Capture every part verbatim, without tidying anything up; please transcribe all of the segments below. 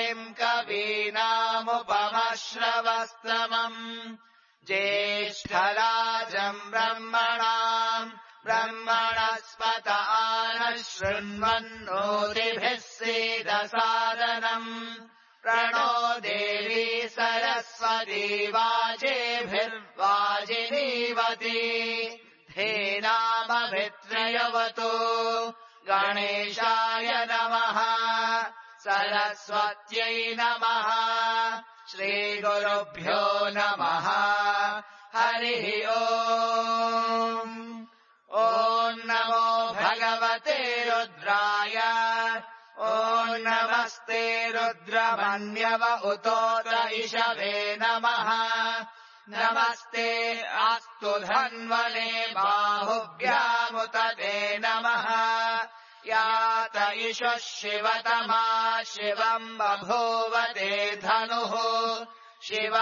कविम् कवीनामुपमश्रवस्तमम् ज्येष्ठराजम् ब्रह्मणाम् ब्रह्मणस्पत नः शृण्वन्नोतिभिः सीदसादनम् प्रणो देवी सरस्वती वाजेभिर्वाजिनीवती धेनामभित्रयवतु गणेशाय नमः सरस्वत्यै नमः श्रीगुरुभ्यो नमः हरिः ओम् ॐ नमो भगवते रुद्राय ॐ नमस्ते रुद्रमन्यव उतोत इषवे नमः नमस्ते अस्तु धन्वने बाहुभ्यामुत ते नमः यात इषुः शिवतमा शिवम् बभूव ते धनुः शिवा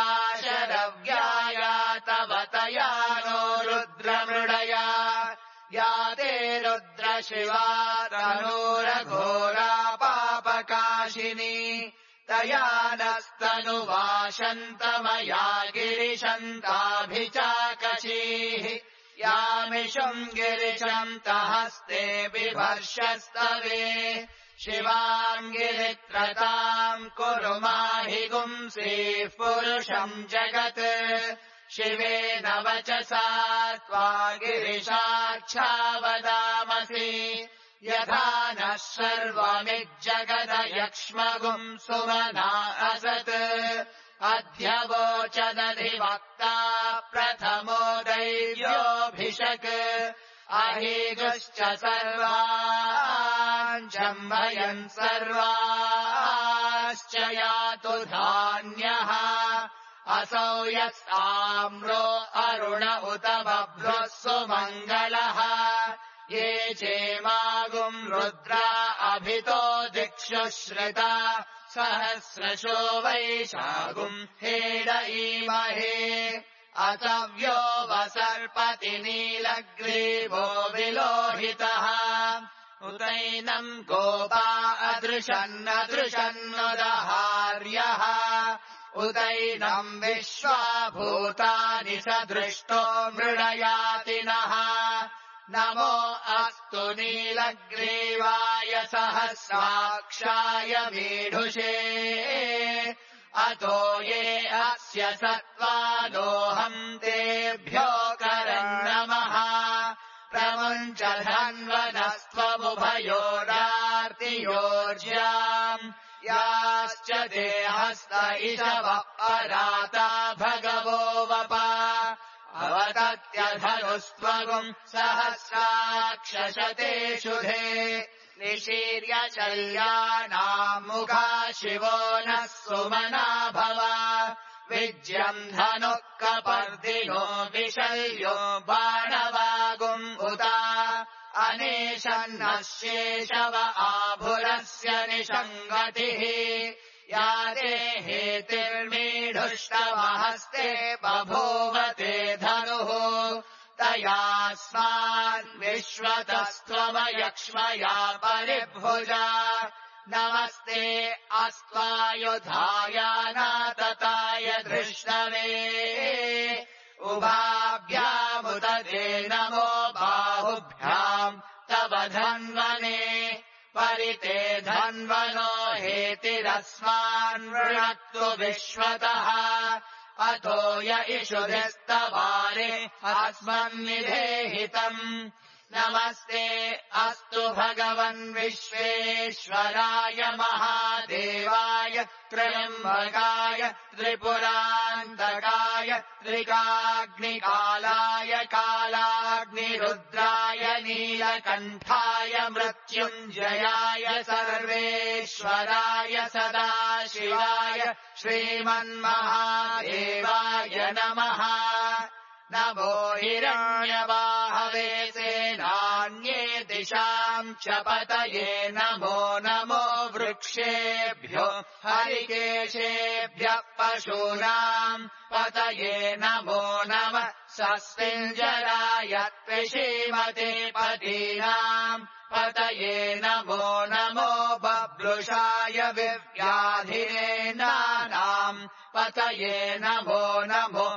शरव्यायातवतया नो रुद्रमृडया या ते रुद्रशिवा तनूरघोरा पापकाशिनी तया नस्तनुवाशन्तमया गिरिशन्ताभिचाकशीः यामिषुम् गिरिशन्तहस्ते बिभर्षस्तवे शिवाम् गिरित्रताम् कुरु माहि गुंसीः पुरुषम् जगत् शिवेन वचसा त्वा गिरिशाच्छावदामसि यथा नः सर्वमिज्जगदयक्ष्मगुम् सुमना असत् अध्यवोचदधिवक्ता प्रथमो दैव्योऽभिषक् अहीगुश्च सर्वान् जम्भयन् सर्वाश्च यातु धान्यः असौ यस्ताम्रो अरुण उत बभ्रुः सुमङ्गलः ये चेमागुम् रुद्रा अभितो दिक्षु श्रिता सहस्रशो वैशागुम् हेडईमहे असव्यो वसर्पति नीलग्रीवो विलोहितः उतैनम् गोपा अदृशन्नदृशन्नुदहार्यः उदैनम् विश्वाभूतानि सदृष्टो मृडयातिनः नमो अस्तु नीलग्रीवाय सहस्राक्षाय मीढुषे अतो ये अस्य सत्त्वादोऽहम् तेभ्यो करम् नमः प्रमुञ्च धन्वनस्त्वमुभयोरार्तियोज्याम् याश्च देहस्त इषवः पराता भगवो वपा अवतत्यधनुस्त्वगुम् सहस्राक्षशतेषुधे निशीर्य शल्यानाम् मुखा शिवो नः सुमना भव विज्यम् धनुः कपर्दिनो विशल्यो बाणवागुम् उता अनेशन्नः शेषव आभुरस्य निषङ्गतिः या ते हेतिर्मीढुष्टमहस्ते बभूवते धनुः तयास्मान् विश्वतस्त्वमयक्ष्मया परिभुजा नमस्ते अस्त्वायुधायानातताय धृष्णवे उभाभ्यामुत ते नमो बाहुभ्याम् तव धन्वने परिते धन्वनो हेतिरस्मान् वृणक्तु विश्वतः अतो य इषुधिस्तवारे अस्मन्निधेहितम् नमस्ते अस्तु भगवन् विश्वेश्वराय महादेवाय त्र्यम्बकाय त्रिपुरान्तकाय त्रिकाग्निकालाय कालाग्निरुद्राय नीलकण्ठाय मृत्युञ्जयाय सर्वेश्वराय सदाशिवाय श्रीमन्महादेवाय नमः नमो हिरण्यवाहवे सेनान्ये दिशाम् च पतये नमो नमो वृक्षेभ्यो हरिकेशेभ्यः पशूनाम् पतये नमो नमः सस्मिञ्जराय त्विषीमते पतीनाम् पतये नमो नमो बभ्रुषाय विव्याधिनेनानाम् पतये नमो नमो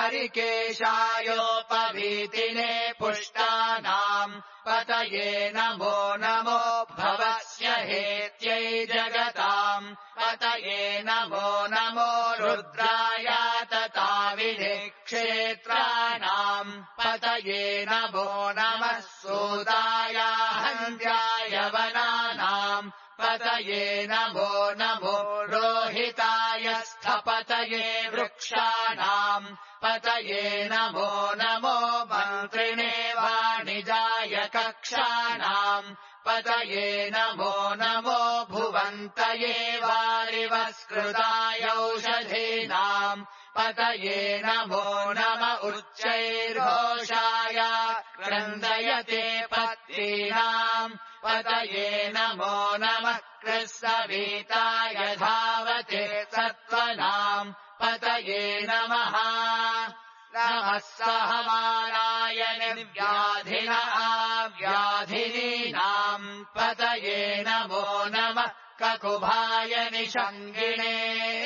हरिकेशायोपवीतिने पुष्टानाम् पतये नमो नमो भवस्य हेत्यै जगताम् पतये नमो नमो रुद्राय तताविधे क्षेत्राणाम् पतये नमो नमः सूताय हन्त्याय वनानाम् पतये नमो नमो रोहिताय स्थपतये वृक्षाणाम् पतये नमो नमो मन्त्रिणे वाणिजाय कक्षाणाम् पतये नमो नमो भुवन्तये वारिवस्कृताय औषधीनाम् पतये नमो नम उच्चैर्घोषाय क्रन्दयते पत्नीनाम् पतये नमो नमः कृत्सवीताय धावते सत्त्वनाम् पतये नमः नमः सहमानाय निर्व्याधिना व्याधिनीनाम् पतये नमो नमः ककुभाय निषङ्गिणे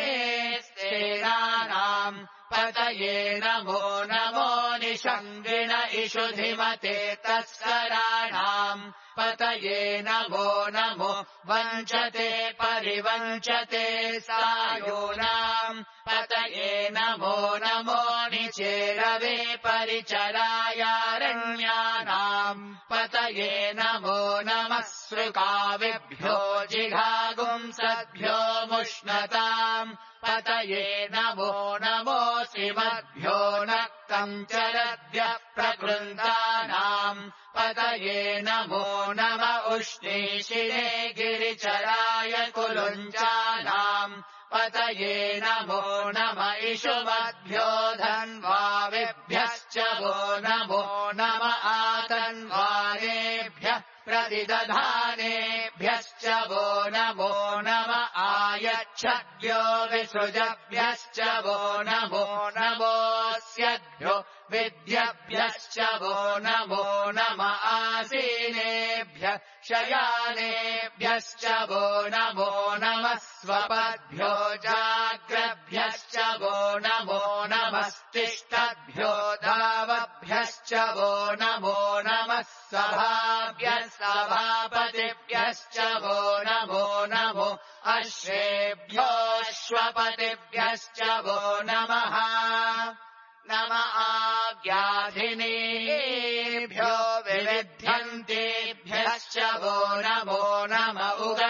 स्तेनानाम् पतये नमो नमो निषङ्गिण इषुधिमते तत्सराणाम् पतये नमो नमो वञ्चते परिवञ्चते सायूनाम् पतये नमो नमो निचेरवे परिचरायारण्यानाम् पतये नमो नमः सृकाविभ्यो जिघागुंसद्भ्यो मुष्णताम् पतये नमो नमो श्रीमद्भ्यो नक्तम् चरद्भ्यः प्रकृन्तानाम् पतये नमो नम उष्णीशिरे गिरिचराय कुलुञ्चानाम् पतये नमो नम इषुमद्भ्यो धन्वाविभ्यश्च वो नमो नम आतन्वानेभ्यः प्रतिदधानेभ्यश्च वो नमो नम आयच्छद्भ्यो विसृजभ्यश्च वो नमो नमोऽस्यद्भ्यो विद्यभ्यश्च वो नमो नम आसीनेभ्यः शयानेभ्यश्च वो नमो नमः स्वपद्भ्यो जाग्रभ्यश्च वो नमो नमस्तिष्ठद्भ्यो धावभ्यश्च वो नमो नमः सभाभ्यः सभापतिभ्यश्च वो नमो नमो अश्वेभ्योऽश्वपतिभ्यश्च वो नमः नम आव्याधिनेभ्यो विविध्यन्तेभ्यश्च वो नमो नम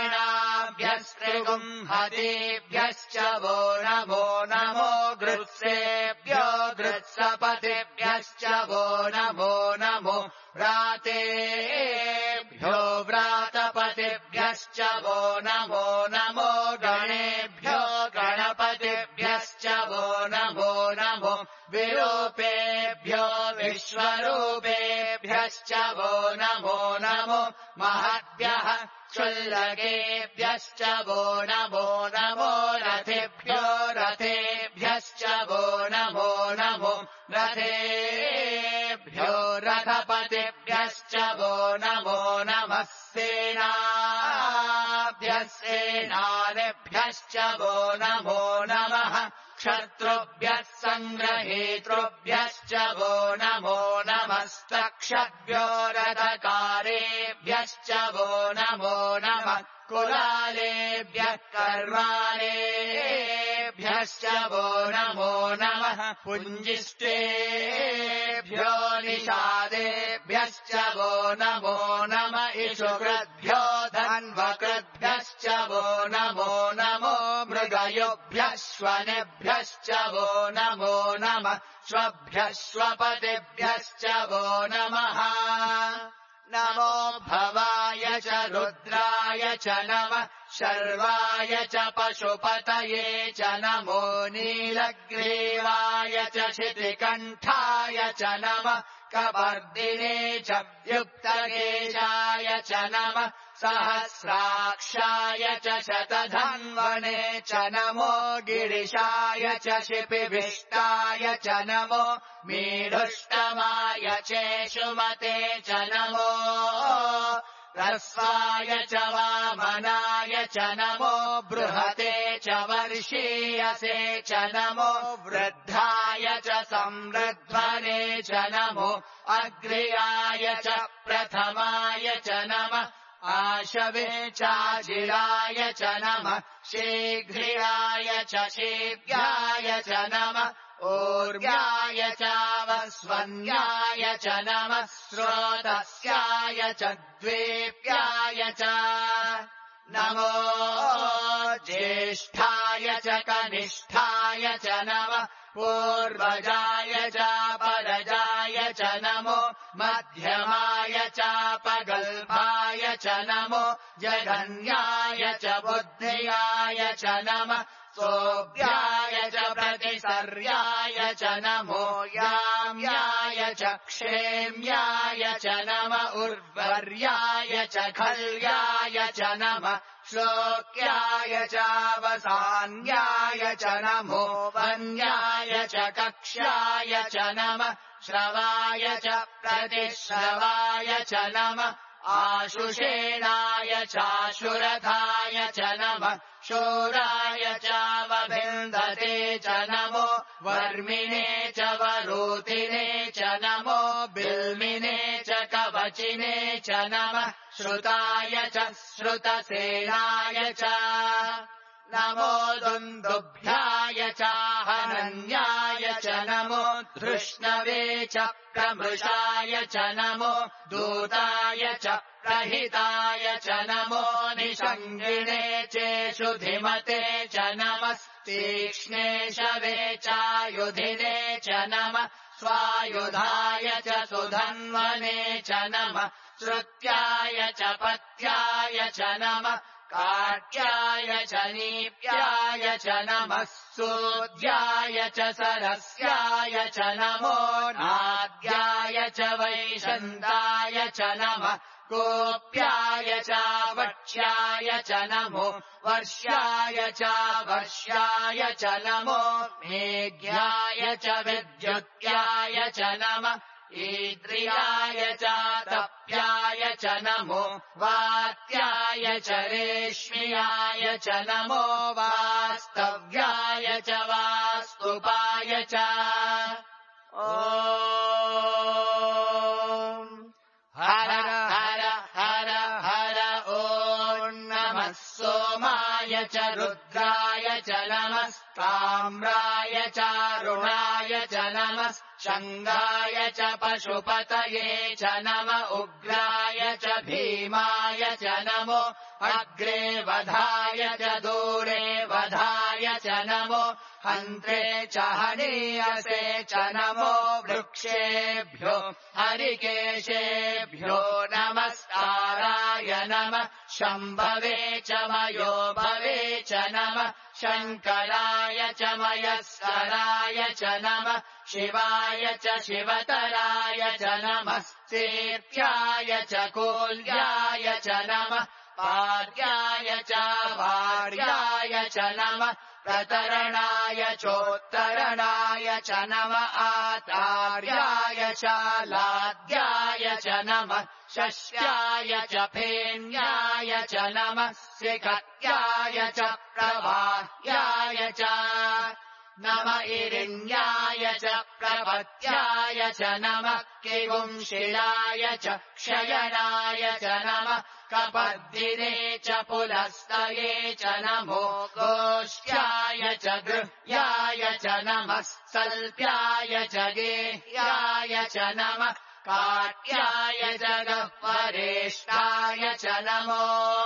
उगणाभ्यस्त्रिगुंहतेभ्यश्च वो नमो नमो गृत्सेभ्यो गृत्सपतिभ्यश्च वो नमो नमो व्रातेभ्यो व्रातपतिभ्यश्च वो नमो नमो गणेभ्यो गणपतिभ्यश्च वो नमो नमो विरूपेभ्यो विश्वरूपेभ्यश्च वो नमो नमो महद्भ्यः क्षुल्लकेभ्यश्च वो नमो नमो रथेभ्यो रथेभ्यश्च वो नमो नमो रथेभ्यो रथपतिभ्यश्च वो नमो नमः सेनाभ्यः सेनानिभ्यश्च वो नमो नमः क्षत्रुभ्यः सङ्ग्रहेतृभ्यश्च वो नमो नमस्तक्षभ्यो रथकारेभ्यश्च वो नमो नमः कुलालेभ्यः कर्मालेभ्यश्च वो नमो नमः पुञ्जिष्टेभ्यो निषादेभ्यश्च वो नमो नम इषुकृद्भ्यो धन्वकृद्भ्यश्च वो नमो नमो मृगयुभ्यः श्वनेभ्यश्च वो नमो नमः श्वभ्यः श्वपतिभ्यश्च वो नमः नमो भवाय च रुद्राय च नमः शर्वाय च पशुपतये च नमो नीलग्रीवाय च शितिकण्ठाय च नमः कपर्दिने च युक्तकेशाय च नमः सहस्राक्षाय च शतधन्वने च नमो गिरिशाय च शिपिविष्टाय च नमो मीढुष्टमाय चेषुमते च नमो ह्रस्वाय च वामनाय च नमो बृहते च वर्षीयसे च नमो वृद्धाय च संवृध्वने च नमो अग्र्याय च प्रथमाय च नमः आशवे चाजिराय च नमः शीघ्राय च शीघ्राय च नमः ऊर्व्याय चावस्वन्याय च नमः स्रोतस्याय च द्वेप्याय च नमो ज्येष्ठाय च कनिष्ठाय च नमः पूर्वजाय चापरजाय च नमो मध्यमाय चापगल्भाय च नमो जघन्याय च बुद्ध्याय च नमः सोऽभ्याय च प्रतिसर्याय च नमो याम्याय च क्षेम्याय च नम उर्वर्याय च खल्याय च नमः श्लोक्याय चावसान्याय च नमो वन्याय च कक्ष्याय च नमः श्रवाय च प्रतिश्रवाय च नमः आशुषेणाय चाशुरथाय च नमः शूराय चावभिन्दते च नमो वर्मिणे च वरूतिने च नमो बिल्मिने च कवचिने च नमः श्रुताय च श्रुतसेनाय च नमो दुन्दुभ्याय चाहनन्याय च नमो धृष्णवे च प्रमृषाय च नमो दूताय च प्रहिताय च नमो निषङ्गिणे चेषुधिमते च नमस्तीक्ष्णे शवे चायुधिने च नमः स्वायुधाय च सुधन्वने च नमः श्रुत्याय च पथ्याय च नमः काट्याय च नीप्याय च नमः सूद्याय च सरस्याय च नमो नाद्याय च वैशन्ताय च नमः गोप्याय च वक्ष्याय च नमो वर्ष्याय च वर्ष्याय च नमो मेघ्याय च विद्युत्याय च नमः ईद्रियाय च तप्याय च नमो वात्याय च रेश्म्याय च नमो वास्तव्याय च वास्तुपाय च ॐ हर हर हर हर ॐ नमः सोमाय च रुद्राय च नमस्ताम्राय चारुणाय च नमः शङ्गाय च पशुपतये च नम उग्राय च भीमाय च नमो अग्रे वधाय च दूरे वधाय च नमो हन्त्रे च हनीयसे च नमो वृक्षेभ्यो हरिकेशेभ्यो नमस्काराय नमः शम्भवे च मयोभवे च नमः शङ्कराय च मयस्कराय च नमः शिवाय च शिवतराय च नमः सेत्याय च कोल्याय च नमः पार्याय च भार्याय च नमः प्रतरणाय चोत्तरणाय च नमः आचार्याय च लाद्याय च नमः शस्याय च फेन्याय च नमः सिकत्याय च प्रवाह्याय च नम इरिण्याय च प्रपत्याय च नमः किगुंशिलाय च क्षयणाय च नमः कपर्दिने च पुलस्तये च नमो गोष्ठ्याय च गृह्याय च नमः सल्प्याय च गेह्याय च नमः काट्याय च गह्वरेष्ठाय च नमो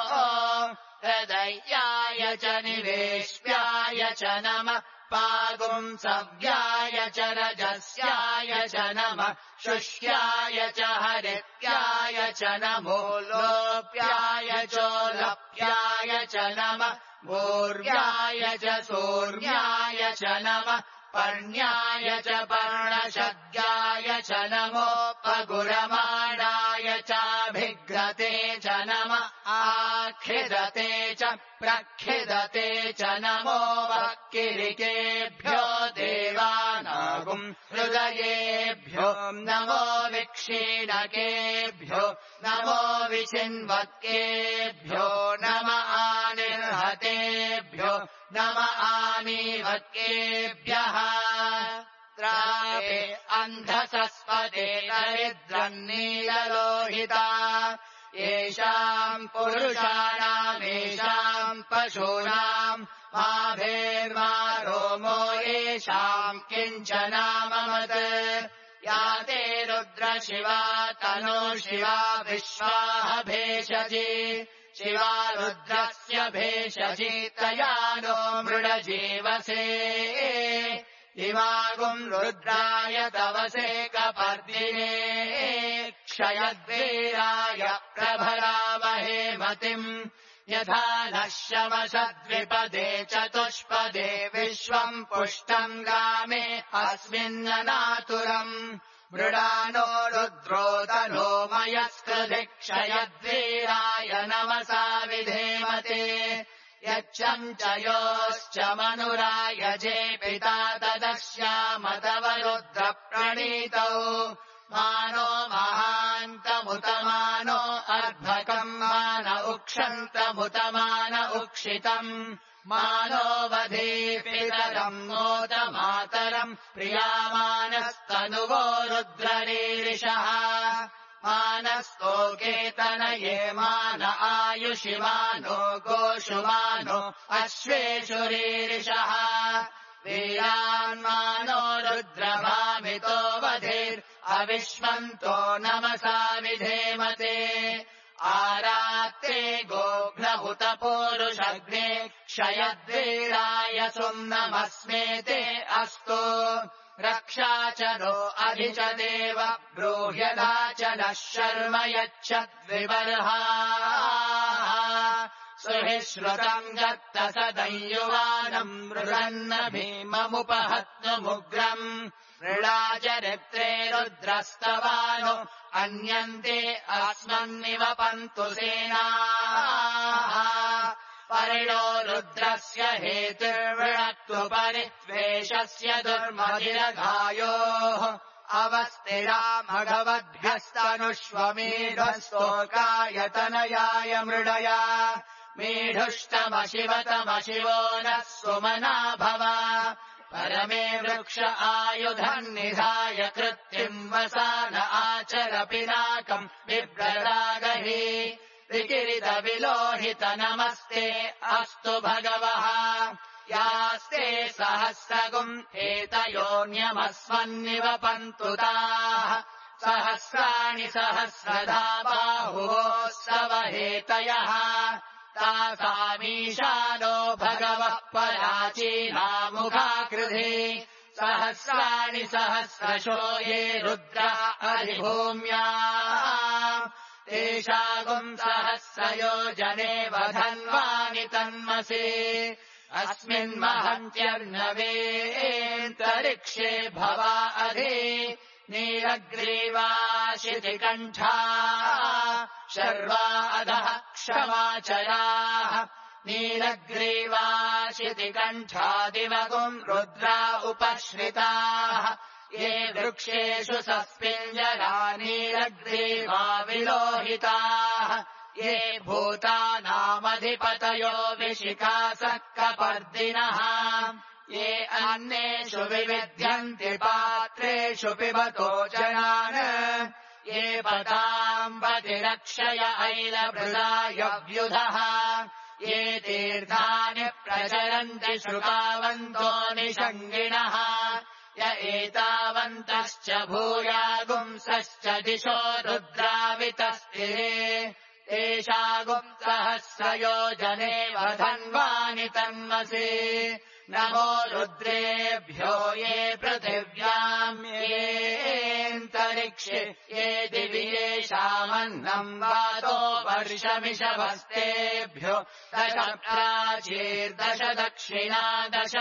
हृदयाय च निवेश्याय च नमः पागुंसव्याय च रजस्याय च नमः शुष्याय च हरित्याय च नमो लोप्याय चोलप्याय च नमः भूर्याय च सूर्याय च नमः पर्ण्याय च पर्णशद्याय च नमो पगुरमाणाय च भिघ्नते च नम आखिदते च प्रखिदते च नमो वक्किरिकेभ्यो देवानागुम् हृदयेभ्यो नमो विक्षीणकेभ्यो नमो विचिन्वक्केभ्यो नम आनिर्हतेभ्यो नम आनीवक्केभ्यः त्रापे अन्धसस्पते दरिद्रन्नीललोहिता येषाम् पुरुषाणामेषाम् पशूनाम् माभेर्मा रोमो येषाम् किञ्चनाममत् या ते रुद्रशिवा तनो शिवा विश्वाः भेषजी शिवा रुद्रस्य भेषजी तया नो मृडजीवसे इमागुम् रुद्राय तवसे कपर्दिने क्षयद्वीराय प्रभरामहे मतिम् यथा नः शमशद्विपदे चतुष्पदे विश्वम् पुष्टम् ग्रामे अस्मिन्ननातुरम् मृडानो रुद्रोदनो मयस्कृधि क्षयद्वीराय नमसा विधेमते यच्छम् च योश्च मनुराय जे पिता तदस्याम तव रुद्रप्रणीतौ मानो महान्तमुतमानो अर्भकम् मान उक्षन्तमुतमान उक्षितम् मानो वधीपितरम् नोत मातरम् प्रियामानस्तनुवो रुद्ररीरिषः मानस्तोकेतनये मान आयुषिमानो गोषुमानो अश्वेषु रीरिषः वीरान्मानो रुद्रभामितो वधीर् अविश्वन्तो नमसा विधेमते आरात्ते गोघ्नहुत पूरुषग्ने क्षयद्वीराय सुम्नमस्मेते अस्तु रक्षा च नो अधि च देव ब्रूह्यदा च नः शर्म यच्छद्विबर्हा सुहि श्रुतम् गत्त सदंयुवानम् मृगन्न भीममुपहत्नुमुग्रम् मृडाचरित्रे रुद्रस्तवानो अन्यन्ते अस्मन्निव पन्तु सेनाः परिणो रुद्रस्य हेतुर्वृणत्व परित्वेषस्य दुर्मधिरघायोः अवस्थिरा मघवद्भ्यस्तनुष्वमेढस्तोकायतनयाय मृडया मेढुष्टमशिवतमशिवो नः सुमना भव परमे वृक्ष आयुधन्निधाय कृत्तिम् वसान आचर पिनाकम् बिभ्रदागहि विकिरितविलोहित नमस्ते अस्तु भगवः यास्ते सहस्रगुम् एतयोऽन्यमस्मन्निव पन्तु ताः सहस्राणि सहस्रधा बाहुवोः सवहेतयः तासामीशानो भगवः पराचीनामुखाकृधि सहस्राणि सहस्रशो ये रुद्रा अधिभूम्या तेषागुम् सहस्रयोजने वधन्वानि तन्मसि अस्मिन्महन्त्यर्णवेऽन्तरिक्षे भवा अधि नीलग्रीवाशितिकण्ठा शर्वा अधः क्षमाचराः नीलग्रीवाशितिकण्ठादिवगुम् रुद्रा उपश्रिताः ये वृक्षेषु सस्पिञ्जरा नीलग्रीवा विलोहिताः ये भूतानामधिपतयो विशिखासः कपर्दिनः ये अन्नेषु विविध्यन्ति पात्रेषु पिबतो जनान् ये पताम्बतिरक्षय ऐलभृदायव्युधः ये तीर्थानि प्रचरन्ति श्रुतावन्तो निषङ्गिणः य एतावन्तश्च भूयागुंसश्च दिशो रुद्रावितस्तिरे तेषागुम् सहस्रयोजने वधन्वानि तन्मसि नमो रुद्रेभ्यो ये पृथिव्याम् येऽन्तरिक्षे ये दिवि येषामन्नम् वातो वर्षमिषभस्तेभ्यो दश प्राचीर्दश दक्षिणा दश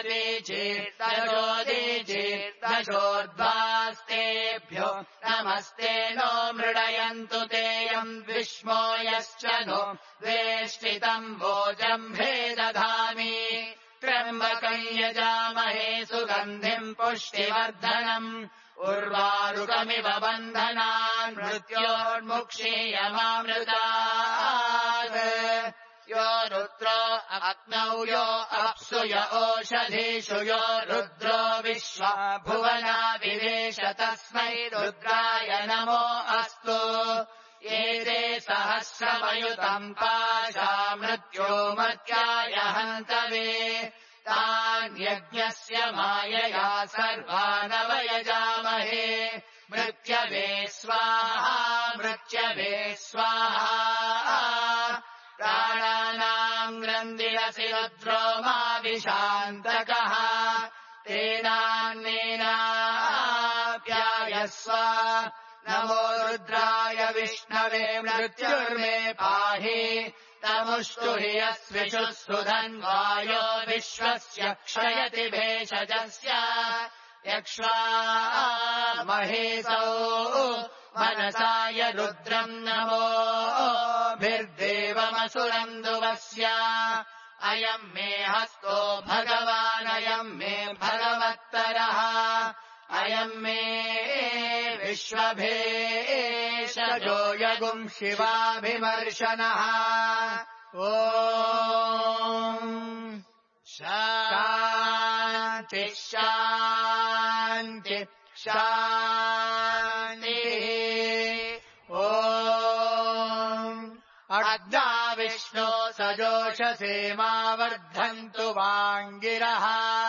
प्रतीचीर्दशोदीचीर्दशोर्ध्वास्तेभ्यो नमस्ते नो मृडयन्तु तेऽयम् विश्मो यश्च नो वेष्टितम् भोजम्भे दधामि त्र्यम्बकम् यजामहे सुगन्धिम् पुष्टिवर्धनम् उर्वारुकमिव बन्धनान् मृत्योर्मुक्षीयमामृतात् यो रुद्रो अग्नौ यो अप्सु य ओषधीषु यो रुद्रो विश्वा भुवना विवेश तस्मै रुद्राय नमो अस्तु एते सहस्रमयुतम् पाशा मृत्यो मर्त्याय हन्तवे तान् यज्ञस्य मायया सर्वानवयजामहे मृत्यवे स्वाहा मृत्यवे स्वाहा प्राणानाम् ग्रन्थिरसि रुद्रो मा विशान्तकः तेनान्नेनाप्यायस्व नमो रुद्राय विष्णवे मृत्युर्मे पाहि तमुष्टु हि यस्विषुः सुधन्वायो विश्वस्य क्षयति भेषजस्य यक्ष्वा महेशौ मनसाय रुद्रम् नमोभिर्देवमसुरन्दुवस्य अयम् मे हस्तो भगवानयम् मे भगवत्तरः अयम् मे विश्वभेषजो यगुम् शिवाभिमर्शनः ॐ शान्ति शान्ति शान्तिः ॐ अग्ना विष्णो सजोषसेमा वर्धन्तु वाङ्गिरः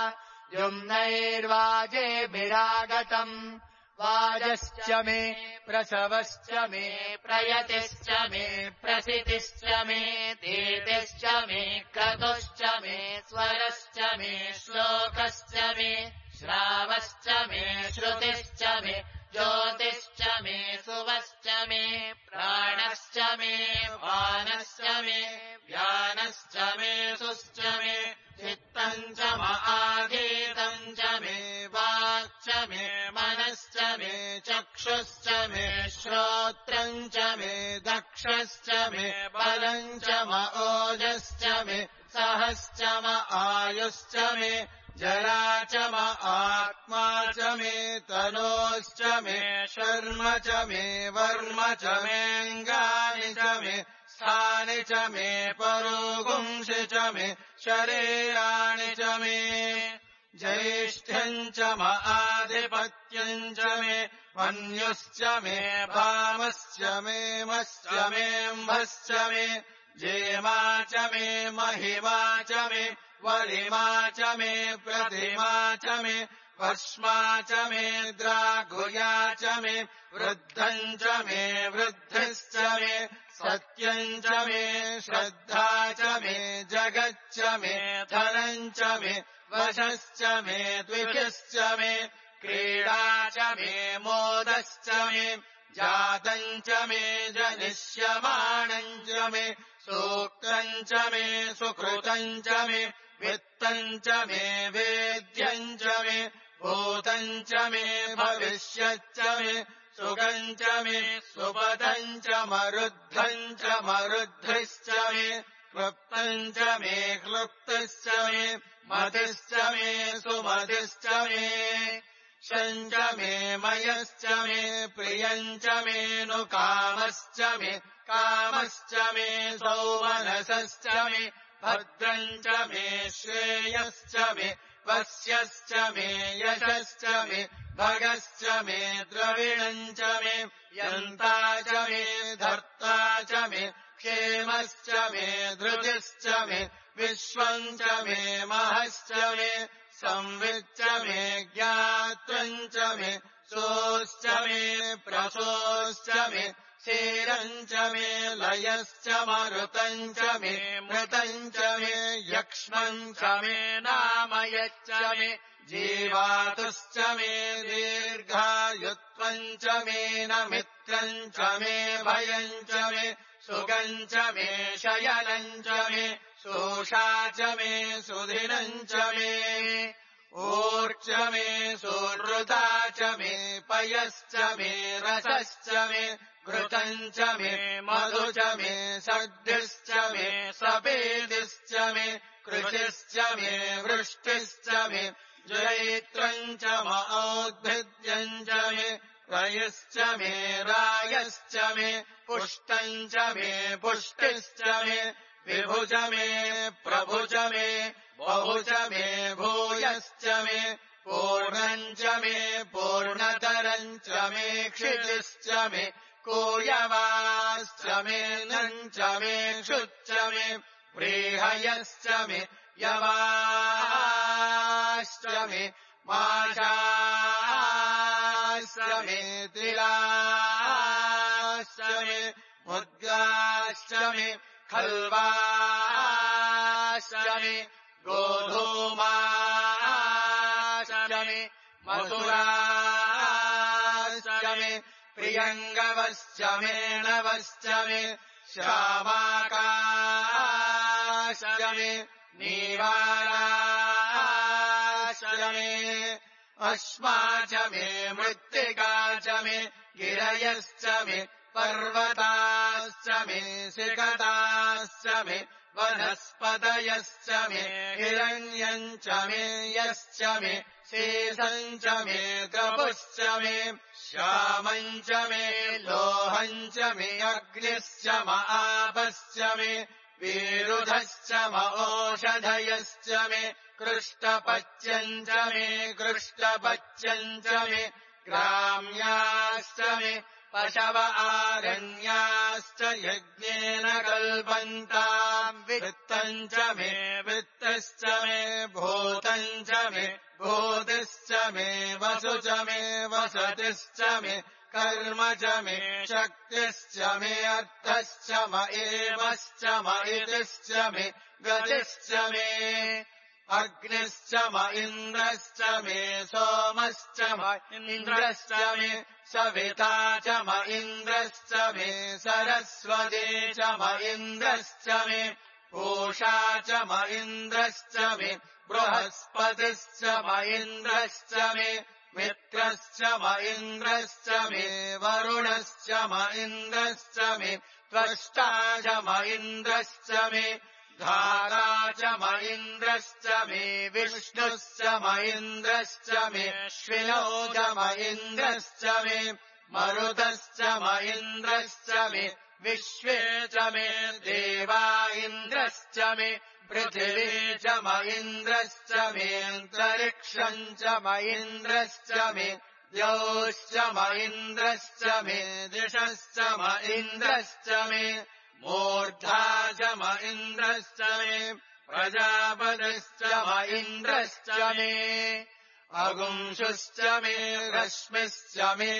युम्नैर्वाजेभिरागतम् वाजश्च मे प्रसवश्च मे प्रयतिश्च मे प्रसितिश्च मे दीतिश्च मे क्रतुश्च मे स्वरश्च मे श्लोकश्च मे श्रावश्च मे श्रुतिश्च मे ज्योतिश्च मे सुवश्च मे प्राणश्च मे वानश्च मे व्यानश्च मे सुश्च मे चित्तम् च महागीतम् च मे वाक् च मे मनश्च मे चक्षुश्च मे श्रोत्रम् च मे दक्षश्च मे बलम् च म ओजश्च मे सहश्च म आयुश्च मे जरा च म आत्मा च मे तनोश्च मे शर्म च मे वर्म च मेऽङ्गानि च मे स्थानि च मे परोगुंसि च मे शरीराणि च मे ज्येष्ठ्यम् च म आधिपत्यम् च मे मन्युश्च मे भामश्च मे मश्च मेऽम्भश्च मे जेमा च मे महिमा च मे वलिमा च मे प्रतिमा च मे वश्मा च मे द्राघुया च मे वृद्धम् च मे वृद्धिश्च मे सत्यम् च मे श्रद्धा च मे जगच्च मे धनम् च मे वशश्च मे द्विषश्च मे क्रीडा च मे मोदश्च मे जातम् च मे जनिष्यमाणम् च मे सूक्तम् च मे सुकृतम् च मे वित्तम् च मे वेद्यम् च मे भूतम् च मे भविष्यच्च मे सुखम् च मे सुपदम् च मरुद्धम् च मरुद्धिश्च मे क्लुप्तम् च मे क्लुप्तश्च मे मतिश्च मे सुमतिश्च मे शम् च मे मयश्च मे प्रियम् च मे नु कामश्च मे कामश्च मे सौमनसश्च मे भद्रम् च मे श्रेयश्च मे वस्यश्च मे यशश्च मे भगश्च मे द्रविणम् च मे यन्ता च मे धर्ता च मे क्षेमश्च मे धृतिश्च मे विश्वम् च मे महश्च मे संविच्च मे ज्ञात्रम् च मे सोश्च मे प्रसोश्च मे क्षीरम् च मे लयश्च मरुतम् च मे मृतम् च मे यक्ष्मम् च मे नामयच्च मे जीवातुश्च मे दीर्घायुत्वम् च मे न मित्रम् च मे भयम् च मे सुगम् च मे शयनम् च मे शोषा च मे सुधिनम् च मे ऊर्च मे सुहृदा च मे पयश्च मे रसश्च मे घृतम् च मे मधु च मे सद्भिश्च मे सपेदिश्च मे कृचिश्च मे वृष्टिश्च मे जयित्रम् च मौद्भिद्यम् च मे रयश्च मे रायश्च मे पुष्टम् च मे पुष्टिश्च मे विभु च मे प्रभु च मे बहु च मे भूयश्च मे पूर्णम् च मे पूर्णतरम् च मे क्षितिश्च मे कूयवाश्च मे नम् च मे क्षुच्च मे व्रीहयश्च मे यवाश्च मे माशाश्च मे तिलाश्च मे मुद्गाश्च मे खल्वाश्च मे गोधूमाश्च मे मधुराश्च मे प्रियङ्गवश्च मे नवश्च मे श्यामाकाश्च मे नीवाराश्च मे अश्मा च मे मृत्तिका च मे गिरयश्च मे पर्वताश्च मे सिकताश्च मे वनस्पतयश्च मे हिरण्यम् च मे यश्च मे शेषम् च मे गपुश्च मे श्यामम् च मे लोहम् च मे अग्निश्च म आपश्च मे विरुधश्च म ओषधयश्च मे कृष्टपच्यम् च मे कृष्टपच्यम् च मे ग्राम्याश्च मे पशव आरण्याश्च यज्ञेन कल्पन्ताम् वित्तम् च मे वित्तश्च मे भूतम् च मे भूतिश्च मे वसु च मे वसतिश्च मे कर्म च मे शक्तिश्च मे अर्थश्च म एवश्च म इतिश्च मे गतिश्च मे अग्निश्च म इन्द्रश्च मे सोमश्च म इन्द्रश्च मे सविता च म इन्द्रश्च मे सरस्वती च म इन्द्रश्च मे पूषा च म इन्द्रश्च मे बृहस्पतिश्च म इन्द्रश्च मे मित्रश्च म इन्द्रश्च मे वरुणश्च म इन्द्रश्च मे त्वष्टा च म इन्द्रश्च मे धाता च म इन्द्रश्च मे विष्णुश्च म इन्द्रश्च मे अश्विनो च म इन्द्रश्च मे मरुतश्च म इन्द्रश्च मे विश्वे च मे देवा इन्द्रश्च मे पृथिवी च म इन्द्रश्च मेऽन्तरिक्षम् च म इन्द्रश्च मे द्यौश्च म इन्द्रश्च मे दिशश्च म इन्द्रश्च मे मूर्धा च म इन्द्रश्च मे प्रजापतिश्च म इन्द्रश्च मे अगुंशुश्च मे रश्मिश्च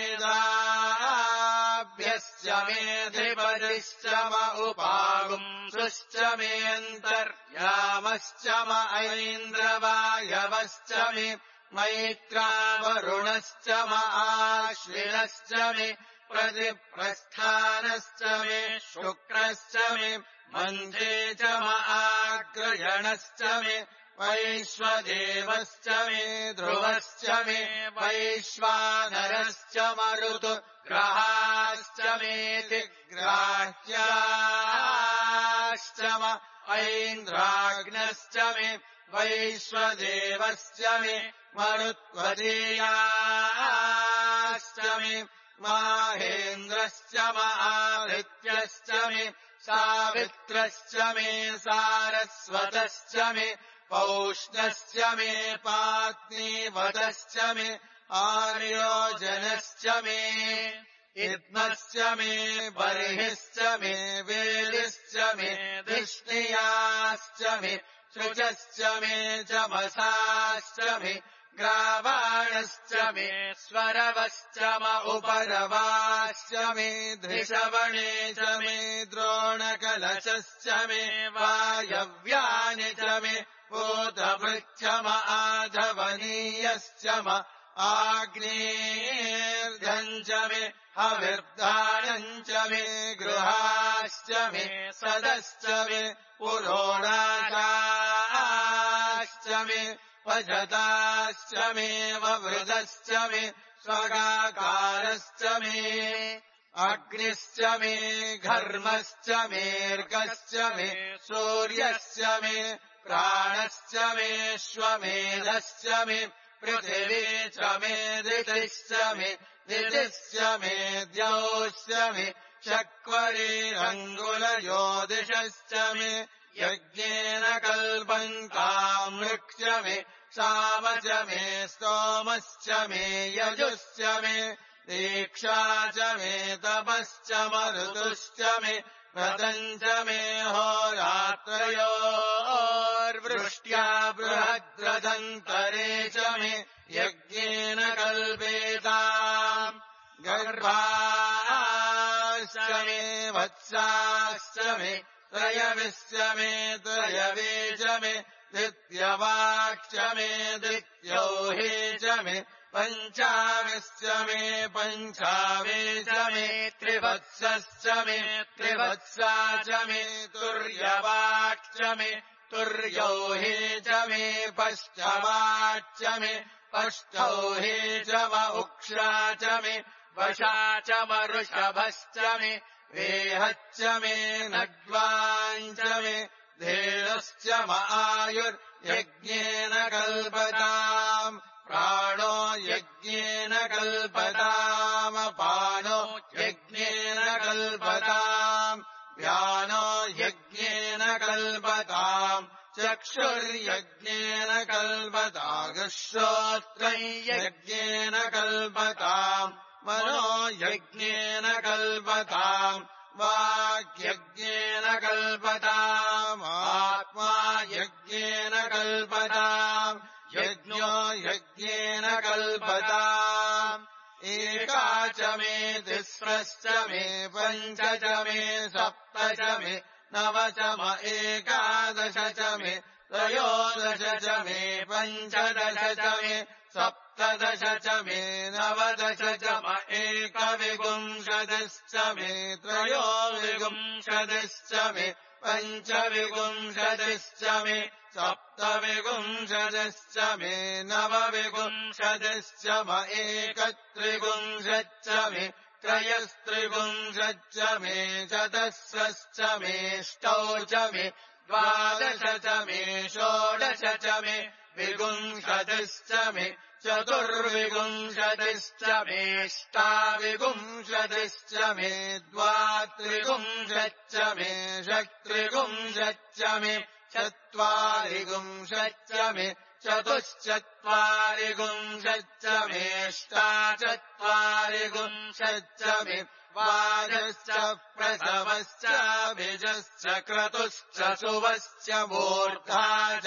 मेधाभ्यश्च मेऽधिपतिश्च म उपागुंसुश्च मेऽन्तर्यामश्च म ऐन्द्रवायवश्च मे मैत्रावरुणश्च म आश्विनश्च मे प्रतिप्रस्थानश्च मे शुक्रश्च मे मन्थे च म आग्रयणश्च मे वैश्वदेवश्च मे ध्रुवश्च मे वैश्वानरश्च मरुतु ग्रहाश्च मेति ग्राह्याश्च म ऐन्द्राग्नश्च मे वैश्वदेवश्च मे मरुत्वदीयाश्च मे माहेन्द्रश्च म आदित्यश्च मे सावित्रश्च मे सारस्वतश्च मे पौष्णश्च मे पात्नीवतश्च मे आर्योजनश्च मे इद्मश्च मे बर्हिश्च मे वेदिश्च मे धिष्णियाश्च मे सृजश्च मे चमसाश्च मे ग्रावाणश्च मे स्वरवश्च म उपरवाश्च मे धृषवणे च मे द्रोणकलशश्च मे वायव्यानि च मे पूतभृच्च म आधवनीयश्च म आग्नेर्घम् च मे हविर्दानम् च मे गृहाश्च मे सदश्च मे पुरोणाशाश्च मे पजताश्च मे ववृदश्च मे स्वगाकारश्च मे अग्निश्च मे घर्मश्च मेऽर्कश्च मे सूर्यश्च मे प्राणश्च मेऽश्वमेधश्च मे पृथिवी च मे दितिश्च मे दितिश्च मे द्यौश्च मे चक्वरेरङ्गुलयोदिशश्च मे यज्ञेन कल्पन्तामृक्ष मे साम च मे स्तोमश्च मे यजुश्च मे दीक्षा च मे तपश्च मरुतुश्च मे व्रतम् च मे होरात्रयोर्वृष्ट्या बृहद्रदन्तरे च मे यज्ञेन कल्पेताम् गर्भाश्च मे वत्साश्च मे त्रयविश्च मे त्रयवे च मे द्वितीयवाक्च मे द्वितीयोहे च मे पञ्चाविश्च मे पञ्चावे च मे त्रिवत्सश्च मे त्रिवत्सा च मे तुर्यवाक्च मे तुर्योहे च मे पश्चवाच्च मे पष्टौहे च म उक्षा च मे वशा च मऋषभश्च मे वेहच्च मे नड्वाञ्च मे धेनुश्च म आयुर्यज्ञेन कल्पताम् प्राणो यज्ञेन कल्पतामपानो यज्ञेन कल्पताम् व्यानो यज्ञेन कल्पताम् चक्षुर्यज्ञेन कल्पतागश्रोत्रम् यज्ञेन कल्पताम् मनो यज्ञेन कल्पताम् वाक्यज्ञेन कल्पताम् आत्मा यज्ञेन कल्पताम् यज्ञो यज्ञेन कल्पताम् एका च मे तिस्रश्च मे पञ्च च मे सप्त च मे नव च म एकादश च मे त्रयोदश च मे पञ्चदश च मे सप्तदश च मे नवदश च म एकविंशतिश्च मे त्रयोविंशतिश्च मे पञ्चविंशतिश्च मे सप्तविंशतिश्च मे नवविंशतिश्च म एकत्रिविंशतिश्च मे त्रयस्त्रिविंशतिश्च मे चतस्रश्च मेष्टौ च मे द्वादश च मे षोडश च मे विंशतिश्च मे चतुर्विंशतिश्च मेष्टाविंशतिश्च मे द्वात्रिविंशतिश्च मे षट्त्रिविंशतिश्च मे चत्वारिविंशतिश्च मे चतुश्चत्वारिविंशतिश्च मेष्टाचत्वारिविंशतिश्च मे वाजश्च प्रसवश्च भिजश्च क्रतुश्च शुभश्च मूर्धा च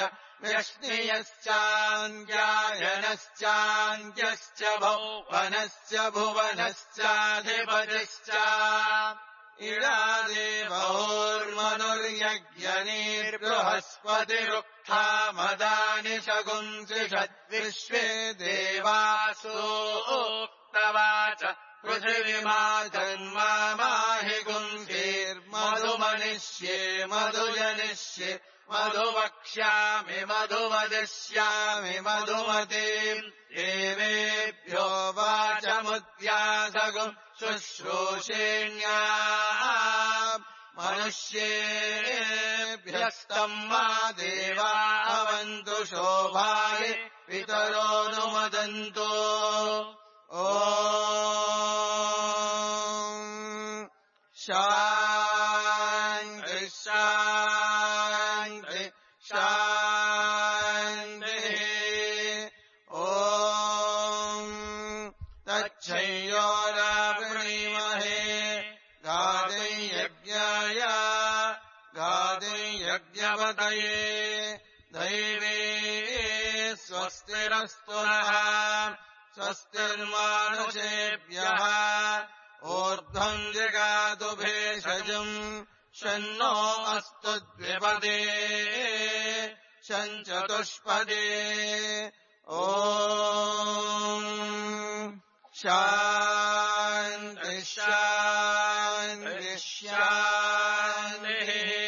व्यष्णियश्चान्त्यायनश्चान्त्यश्च भुवनश्च भुवनश्चाधिपतिश्च इडादेवोर्मनुर्यज्ञनीर्बृहस्पतिरुक्था मदानि शगुंसृषद्विश्वे देवासोक्तवाच पृथिवीमा जन्माहि गुंसेर्मधुमनिष्ये मधुजनिष्ये मधुवक्ष्यामि मधुवदिष्यामि मधुमते देवेभ्यो वाचमुद्यासगुम् शुश्रूषेण्या मनुष्येभ्यस्तम् मा देवा अवन्तु शोभाय पितरोऽनुमदन्तु ॐ शान्ति शान्ति शान्तिः ॐ तच्छयोरावृणीमहे गादियज्ञाय गादियज्ञपतये दैवे स्वस्ति स्वस्तिरस्तु नः स्वस्तिर्मानुषेभ्यः ऊर्ध्वम् जगातु भेषजम् शन्नो अस्तु द्विपदे शञ्चतुष्पदे ॐ शान्तिः शान्तिः शान्तिः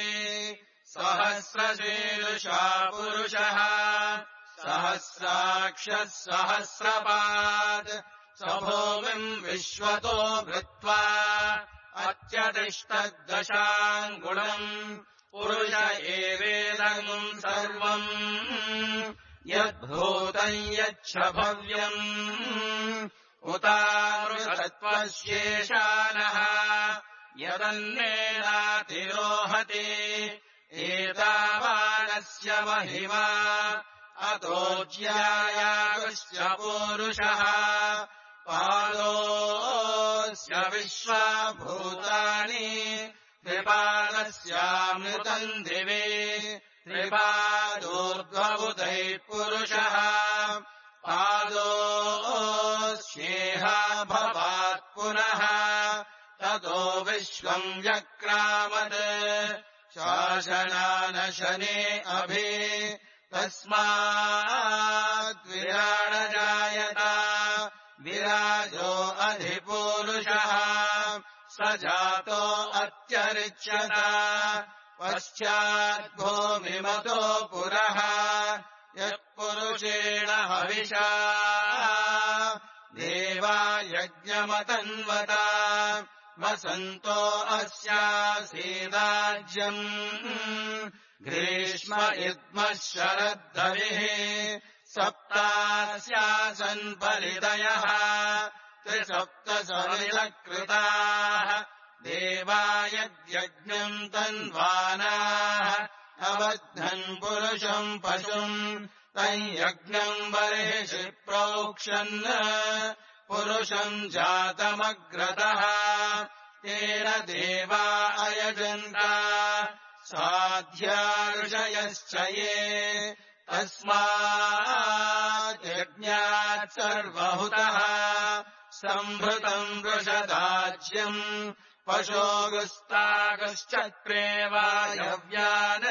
सहस्रशीर्षा पुरुषः सहस्राक्षः सहस्रपात् स भूमिम् विश्वतो भृत्वा अत्यतिष्ठद्दशाङ्गुणम् पुरुष एवेदम् सर्वम् यद्भूतम् यच्छ भव्यम् उतामृतत्वशेषानः यदन्नेनातिरोहति एतावानस्य महिमा अतो ज्यायागुश्च पूरुषः पादोऽस्य विश्वभूतानि त्रिपादस्यामृतम् दिवे त्रिपादोर्ध्वबुधैः पुरुषः पादोऽस्येह भवात् पुनः ततो विश्वम् व्यक्रामत् शासनानशने अभि तस्माद्विराडजायत विराजो अधिपूरुषः स जातो अत्यरिच्यत पश्चाद्भूमिमतो पुरः यत्पुरुषेण हविषा देवा यज्ञमतन्वत वसन्तो अस्यासीदाज्यम् ग्रीष्म इद्मः शरद्धरिः सप्तास्यासन् परिदयः त्रिसप्तसमिलकृताः देवा यद्यज्ञम् तन्वानाः अबध्नन् पुरुषम् पशुम् तम् यज्ञम् बर्हिषि प्रोक्षन् पुरुषम् जातमग्रतः तेन देवा अयजन्त साध्या ऋषयश्च ये तस्मात् यज्ञात् सर्वहुतः सम्भृतम् वृषदाज्यम् पशोगुस्तागश्चक्रे वायव्यान्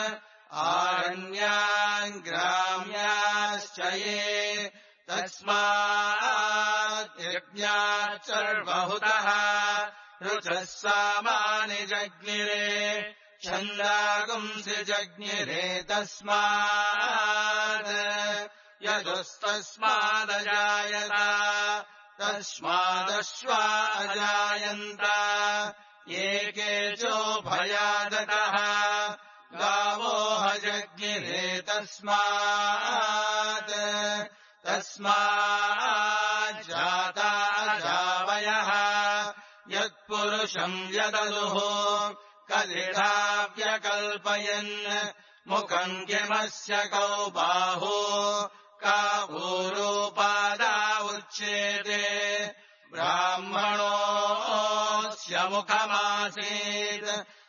आरण्यान् ग्राम्याश्च ये तस्मात् यज्ञात् सर्वहुतः ऋचः सामानि जज्ञिरे छन्दागुंसि जज्ञिरे तस्मात् यजुस्तस्मादजायत तस्मादश्वा अजायन्त ये केचोभयादतः गावो हजज्ञिरे तस्मात् तस्माज्जाता जावयः यत्पुरुषम् यदलुः कलिढाव्यकल्पयन् मुखम् किमस्य कौ बाहो कावूरूपादा उच्येते ब्राह्मणोऽस्य मुखमासीत्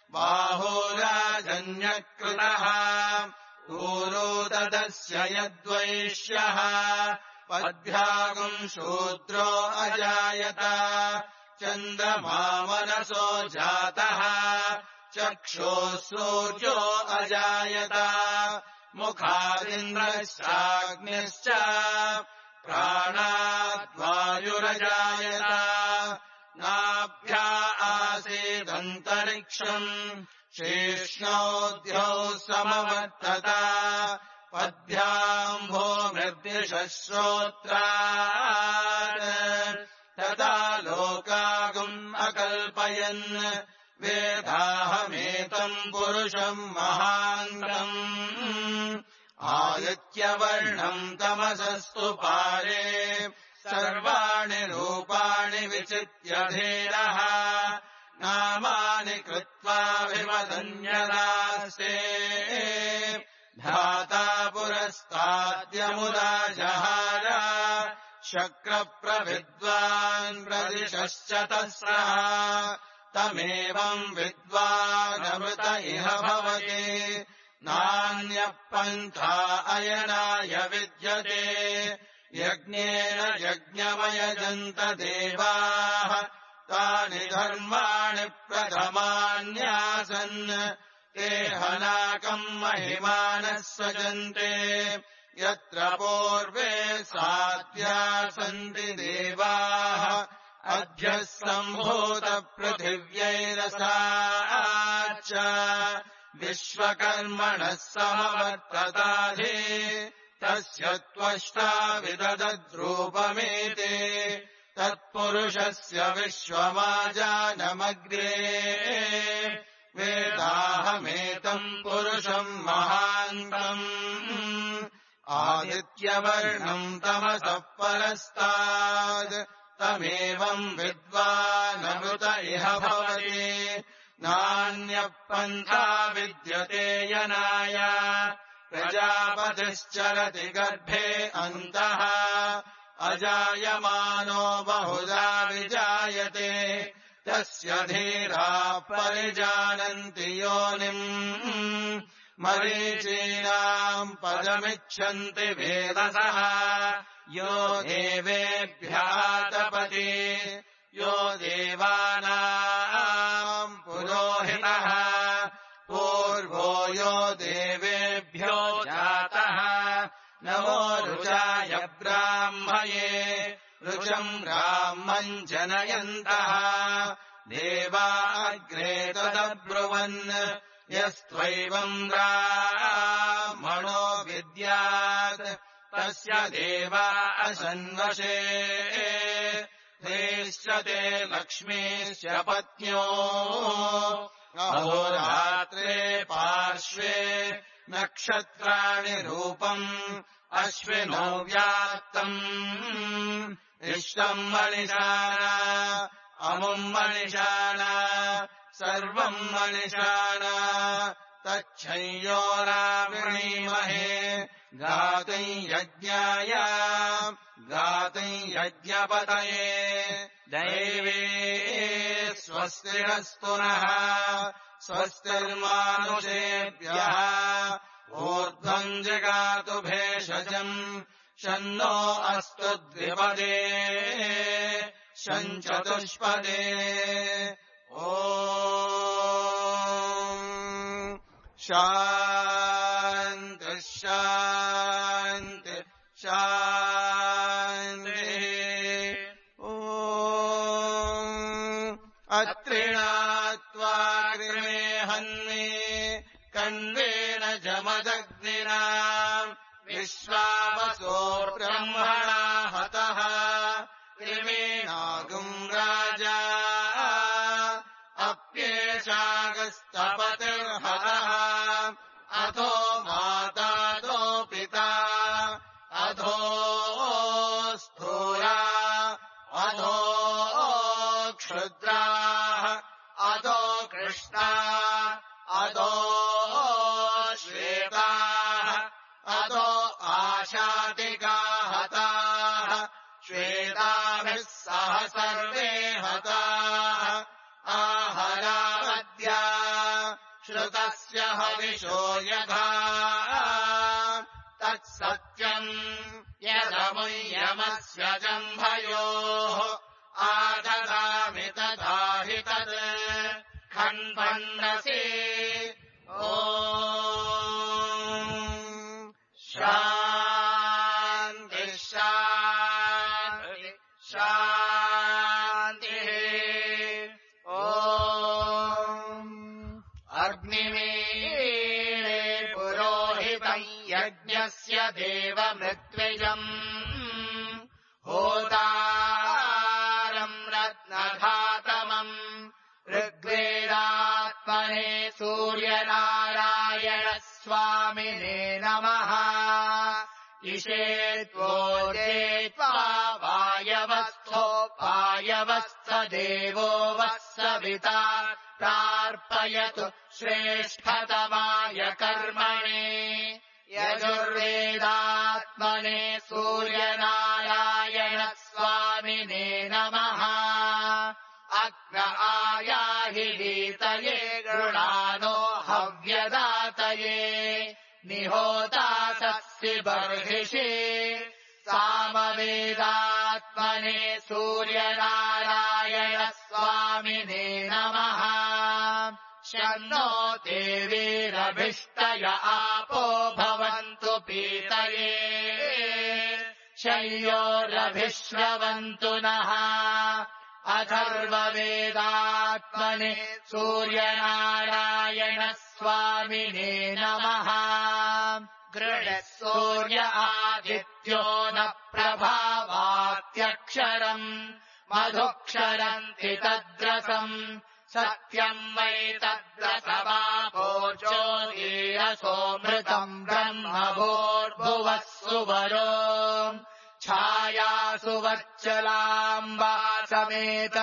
बाहुराजन्यकृतः ऊरो तदस्य यद्वैश्यः पद्भ्यागुम् शूद्रो अजायत चन्द्रमामनसो जातः चक्षुः सूर्यो अजायत मुखादिन्द्रश्चाग्निश्च प्राणाद्वायुरजायत नाभ्या आसीदन्तरिक्षम् शीर्ष्णोद्यौ समवर्तत पद्भ्याम् भूमिर्दिशः श्रोत्रात् तदा लोकागुम् अकल्पयन् वेदाहमेतम् पुरुषम् महान्तम् आदित्यवर्णम् तमसस्तु पारे सर्वाणि रूपाणि विचित्य धीरः नामानि कृत्वा विवदन्यदास्ते धाता पुरस्ताद्यमुदा जहार शक्रप्रविद्वान् प्रदिशश्च तस्रः तमेवम् विद्वानमृत इह भवति नान्यः पन्था अयनाय विद्यते यज्ञेन यज्ञमयजन्त देवाः तानि धर्माणि प्रथमान्यासन् ते हनाकम् महिमानः सजन्ते यत्र पूर्वे साध्या सन्ति देवाः अभ्यः सम्भूतपृथिव्यैरसाच्च विश्वकर्मणः समवर्तताधि तस्य त्वष्टा विदधद्रूपमेते तत्पुरुषस्य विश्वमाजानमग्रे वेदाहमेतम् पुरुषम् महान्तम् आदित्यवर्णम् तमसः परस्ताद् तमेवम् विद्वानमृत इह भवति नान्यः पन्था विद्यते यनाय प्रजापतिश्चरति गर्भे अन्तः अजायमानो बहुधा विजायते तस्य धीराः परिजानन्ति योनिम् मरीचीनाम् पदमिच्छन्ति वेदसः यो देवेभ्यः तपति यो देवानाम् पुरोहितः पूर्वो यो देवेभ्यो जातः नमो रुचाय ब्राह्मये रुचम् ब्राह्मम् जनयन्तः देवा अग्रे तदब्रुवन् यस्त्वैवम् ब्राह्मणो विद्यात् तस्य देवा असन्वशे तेश्च ते लक्ष्मीश्च पत्न्यो अहोरात्रे पार्श्वे नक्षत्राणि रूपम् अश्विनो व्याप्तम् इष्टम् मणिषाणा अमुम् मणिषाणा सर्वम् मणिषाणा तच्छंयोरावृणीमहे गातुम् यज्ञाय गातुम् यज्ञपतये दैवे स्वस्तिरस्तु नः स्वस्तिर्मानुषेभ्यः ऊर्ध्वम् जगातु भेषजम् शन्नो अस्तु द्विपदे शञ्चतुष्पदे ॐ शान्ति शान्ति शान्तिः ॐ अत्रिणात्वा कृमे हन्मे कण्वेन जमदग्निना विश्वावसो ब्रह्मणा हतः कृमेणागुम् राजा अप्येषागस्तपतिर्हतः अथो मातादो पिता अधो स्थूला अधो क्षुद्राः अधो कृष्णा अधो श्वेताः अधो आशातिका हताः श्वेताभिः सह सर्वे हताः आहरावद्या श्रुतस्य हविषो यथा तत्सत्यम् यदमुयमस्य जम्भयोः आददामि तथा हि तत् खण्डन्नसि ॐ शान्ति शान्ति शान्तिः ॐ अग्निमीळे पुरोहितम् यज्ञस्य देवमृत्विजम् होतारम् रत्नघातमम् ऋग्वेदात्मने सूर्यनारायण स्वामिने नमः इषेत्वोदेत्वा वायवस्थो वायवस्थ देवो वः सविता प्रार्पयतु श्रेष्ठतमाय कर्मणे यजुर्वेदात्मने सूर्यनारायण स्वामिने नमः अग्न आयाहि वीतये गृणानो हव्यदातये निहोतासस्य बर्हिषि सामवेदात्मने सूर्यनारायणस्वामिने नमः शन्नो देवीरभिष्टय आपो भवन्तु पीतये शय्योरभिश्रवन्तु नः अथर्ववेदात्मने सूर्यनारायणस्वामिने नमः गृणः सूर्य आदित्यो न प्रभावात्यक्षरम् मधुक्षरन्ति तद्रसम् सत्यम् वै तद्रसमापो ज्योतिरसोऽमृतम् ब्रह्म भूर्भुवः सुवरो छायासु वच्चलाम्बा समेत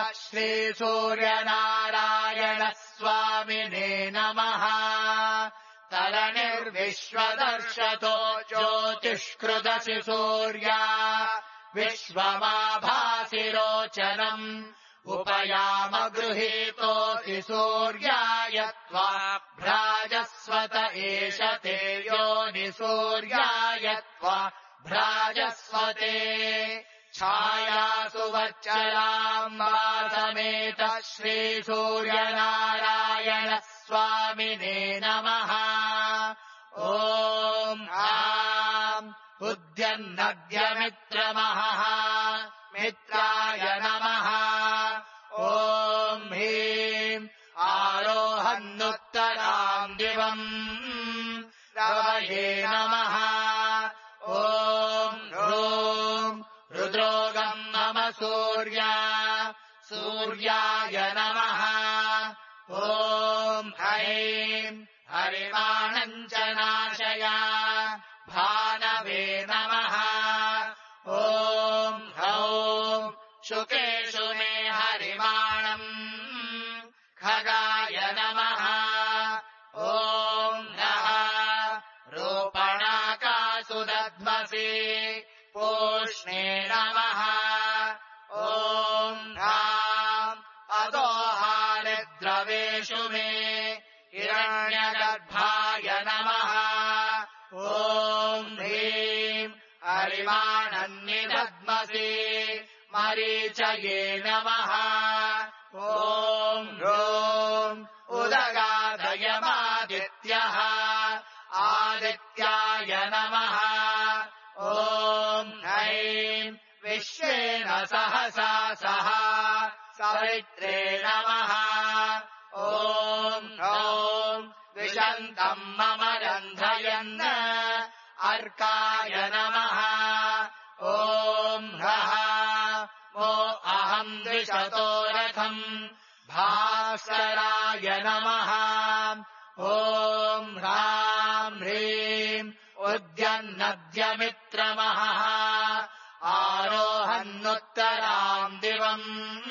श्रीसूर्यनारायणस्वामिने नमः तरणिर्विश्वदर्शतो ज्योतिष्कृदसि सूर्या विश्वमाभासि रोचनम् उपयाम गृहीतोऽसि सूर्याय त्वा भ्राजस्वत एष ते योनि सूर्याय त्वा भ्राजस्वते छायासु वच्चलाम्बा समेत श्रीसूर्यनारायणस्वामिने नमः ॐ आम् उद्यन्नद्यमित्रमहः मित्राय नमः ॐ ह्रीम् आरोहन्नुत्तराम् दिवम् रवये नमः ॐ ह्रूम् रुद्रोगम् मम सूर्या सूर्याय नमः ॐ ऐम् हरिमाणम् च नाशय भानवे नमः ॐ ह्रौम् शुकेषु मे हरिमाणम् खगाय नमः ॐ नः रूपणाकासु दध्मसि पूष्णे नमः ॐ ह्राम् अदोहारिद्रवेषु मे हिरण्यगर्भाय नमः ॐ ह्रीम् हरिमाणन्निदध्मसि मरीचये नमः ॐ ह्रूम् उदगादयमादित्यः आदित्याय नमः ॐ ऐम् विश्वेन सहसा सह सवित्रे नमः ॐ ह्रौम् विशन्तम् मम रन्धयन् अर्काय नमः ॐ ह्रः वो अहम् द्विषतो रथम् भास्कराय नमः ॐ ह्राम् ह्रीम् उद्यन्नद्यमित्रमहः आरोहन्नुत्तराम् दिवम्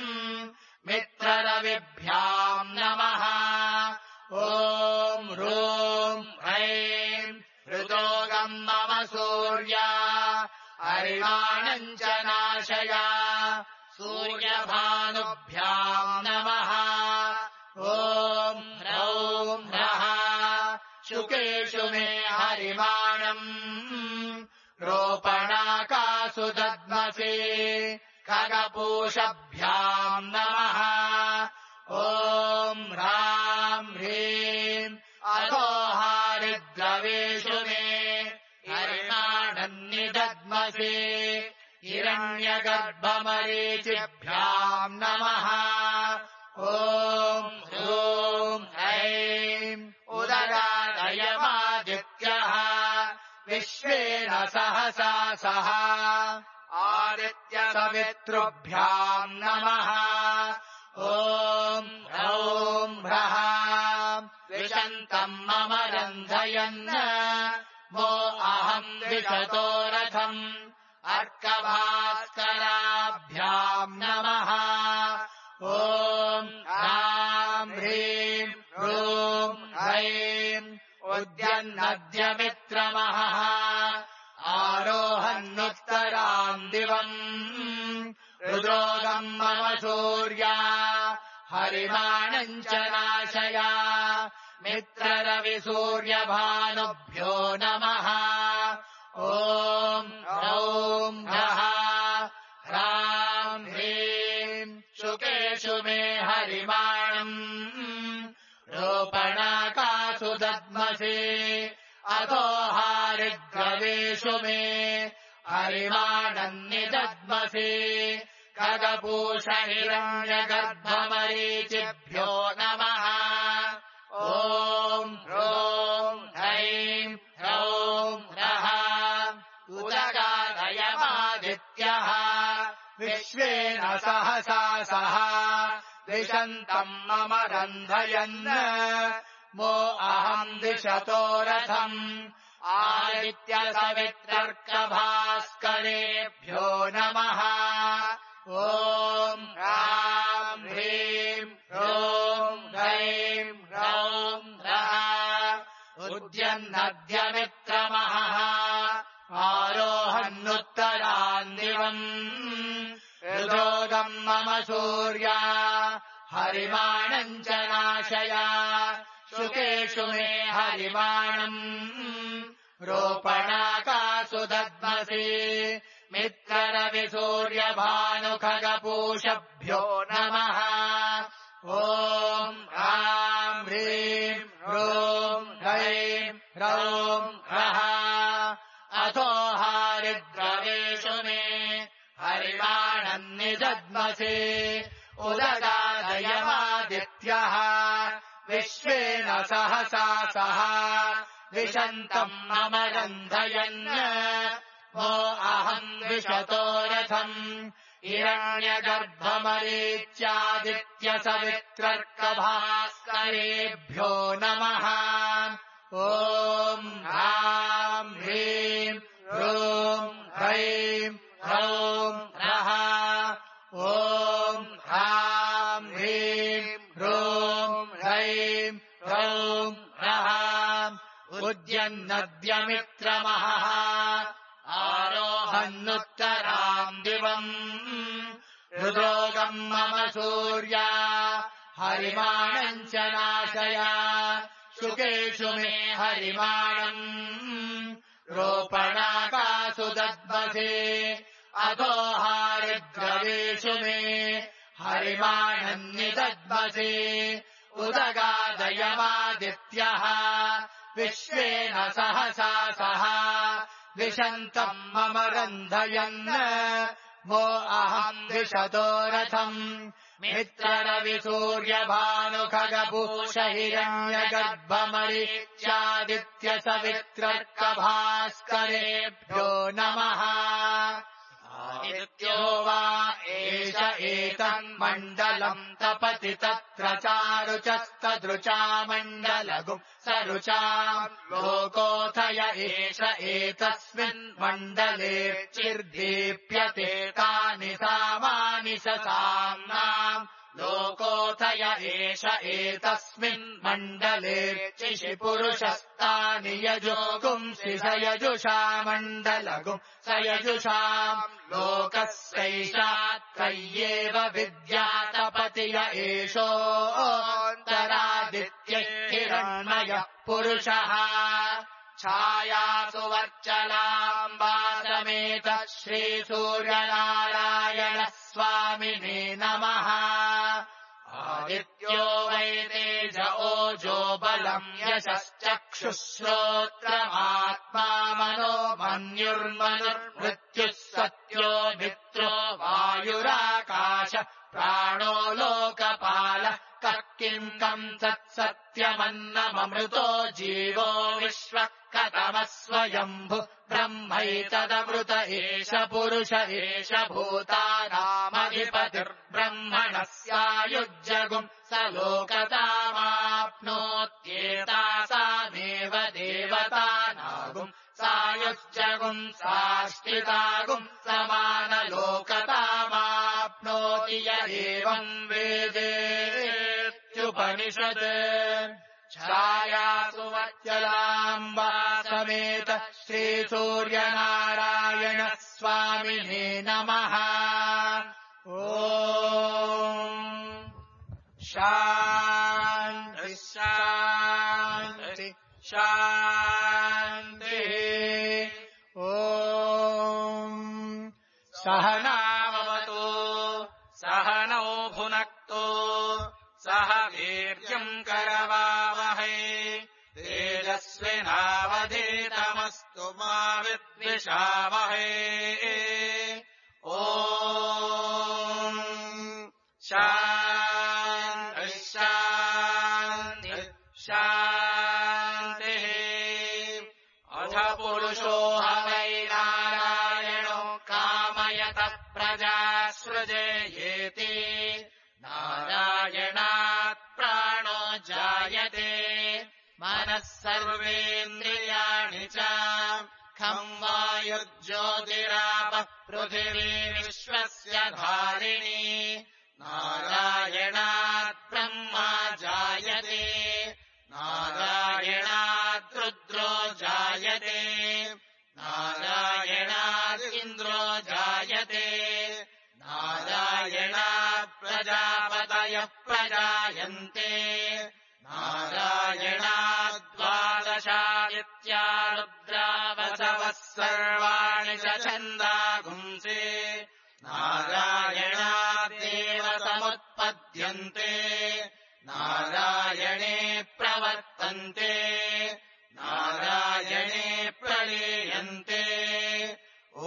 मित्ररविभ्याम् नमः ॐ ह्रूम् ह्रैम् हृदोगम् मम सूर्या हरिमाणम् च नाशय सूर्यभानुभ्याम् नमः ॐ ह्रौम् ह्रः शुकेषु मे हरिमाणम् रोपणाकासु दद्मसि खगपूषभ्याम् नमः ॐ ह्राम् ह्रीम् अधोहारिद्रवेषु मे हरिमाणन्निदद्मसि हिरण्यगर्भमरीचिभ्याम् नमः ॐ ह्रूम् ऐम् उदगादयमादित्यः विश्वेन सहसा सह आदित्यसवितृभ्याम् नमः ॐ ह्रौम् ह्रः विशन्तम् मम रन्धयन् वो अहम् विशतो रथम् अर्कभास्कराभ्याम् नमः ॐ ह्राम् ह्रीम् ह्रूम् ह्रैम् उद्यन्नद्यमित्रमहः आरोहन्नुत्तराम् दिवम् रुद्रोगम् मम सूर्या हरिमाणम् च नाशय मित्ररविसूर्यभानुभ्यो नमः। ॐ ह्रौं ह्रः ह्रां ह्रीं शुकेषु मे हरिमाणम् रोपणाकासु दद्मसि अतो हारिद्रवेषु मे हरिमाणम् निदद्मसि खगपूष हिरण्यगर्भमरीचिभ्यो नमः। ॐ ह्रौं ह्रैं ह्रौं ह्रः उदगादयमादित्यः विश्वेन सहसा सह दिशन्तम् मम रन्धयन् मो अहम् दिशतो रथम् आदित्यसवित्रर्कभास्करेभ्यो नमः। ॐ ह्रां ह्रीं ह्रौं ह्रैं ह्रौं ह्रः उद्यन्नद्यमित्रमहः आरोहन्नुत्तरान्दिवम् हृदोगम् मम सूर्या हरिमाणम् च नाशय शुकेषु मे हरिमाणम् रोपणाकासु दद्मसि मित्ररविसूर्यभानुखगपूषभ्यो नमः। ॐ ह्रां ह्रीं ह्रौं ह्रैं ह्रौं ह्रः अथो हारिद्रवेषु मे हरिमाणम् निदद्मसि उदगादयमादित्यः विश्वेन सहसा सह विशन्तम् मम रन्धयन् मो अहम् विशतो रथम् हिरण्यगर्भमरीच्यादित्यसवित्रर्कभास्करेभ्यो नमः। ॐ ह्रां ह्रीं ह्रौं ह्रैं ह्रौं ह्रः ॐ ह्रां ह्रीं ह्रौं ह्रैं ह्रौं ह्रः उद्यन्नद्यमित्रमहः आरोहन्नुत्तराम् दिवम् हृदोगम् मम सूर्या हरिमाणम् च नाशय शुकेषु मे हरिमाणम् रोपणाकासु दद्मसि अधो हारिद्रवेषु मे हरिमाणम् निदद्मसि उदगादयमादित्यः विश्वेन सहसा सह विशन्तम् मम रन्धयन् मो अहम् विशतो रथम् मित्ररविसूर्यभानुखगभूषहिरण्यगर्भमरीच्यादित्यसवित्रर्कभास्करेभ्यो नमः। आदित्यो वा एष एतन्मण्डलम् तपति तत्र चारुचस्तदृचामण्डलगुम् सरुचाम् लोकोऽथय एष एतस्मिन्मण्डले चिर्दीप्यते तानि सामानि ससाम्नाम् लोकोऽथय एष एतस्मिन्मण्डले चिषि पुरुषस्तानि यजोगुंसि स यजुषामण्डलगुम् स यजुषाम् लोकस्यैषात्रय्येव विद्यातपति य एषोऽन्तरादित्यै हिरण्मयः पुरुषः छायासु वर्चलाम् वासमेत श्रीसूर्यनारायण स्वामिने नमः। आदित्यो वै तेज ओजो बलम् यशश्चक्षुश्रोत्रमात्मा मनो मन्युर्मनुर्मृत्युः सत्यो मित्रो वायुराकाश प्राणो लोकपालः कः किम् कम् तत्सत्यमन्नममृतो जीवो विश्वः कतमः स्वयम्भु ब्रह्मैतदमृत एष पुरुष एष भूतानामधिपतिर्ब्रह्मणः स्यायुज्जगुम् स लोकतामाप्नोत्येतासामेव देवतानागुम् सायुज्जगुम् साष्टितागुम् समानलोकतामाप्नोति य एवम् वेदेत्युपनिषत्। छायासु वर्चलाम् वासमेत श्रीसूर्यनारायण स्वामिने नमः। ॐ शान्ति शान्ति। शान्तिः। ॐ सहनावतु सहनौ भुनक्तु सह वीर्यम् करवावहै तेजस्विनावधीतमस्तु मा विद्विषावहै। ॐ शान्तिः शान्तिः शान्तिः। अथ पुरुषो ह वै नारायणो कामयतः प्रजा सृजेयेति नारायणात् प्राणो जायते मनः सर्वेन्द्रियाणि च खम् वायुर्ज्योतिरापः पृथिवी विश्वस्य धारिणी नारायणात् ब्रह्मा जायते नारायणात् रुद्रो जायते नारायणात् इन्द्रो जायते नारायणात् प्रजापतयः प्रजायन्ते नारायणात् द्वादशादित्या रुद्रा वसवः सर्वाणि च छन्दागुंसि नारायणादेव समुत्पद्यन्ते नारायणे प्रवर्तन्ते नारायणे प्रलीयन्ते। ॐ